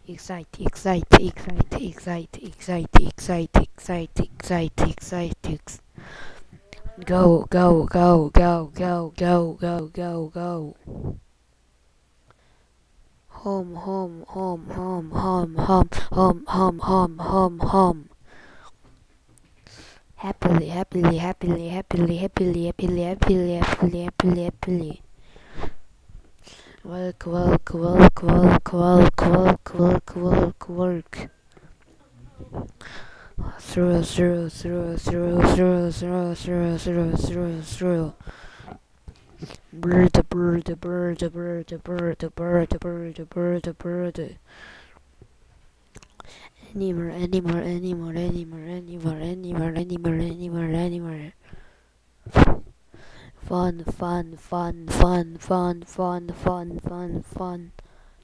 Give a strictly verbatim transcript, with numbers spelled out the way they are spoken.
excite, excite, excite, excite, excite, excite, excite, excite, excite, ex- go, go, go, go, go, go, go, go, go. Home, home, home, home, home, home, home, home, home, home, home. Happily, happily, happily, happily, happily, happily, happily, happily, happily, happily. Work, work, work, work, work, work, work, work, work. Through, through, through, through, through, through, through, through, through, through. Bird, bird, bird, bird, bird, bird, bird, bird, bird. Anymore, anymore, anymore, anymore, anymore, anymore, anymore, anymore, anymore. Fun, fun, fun, fun, fun, fun, fun, fun, fun.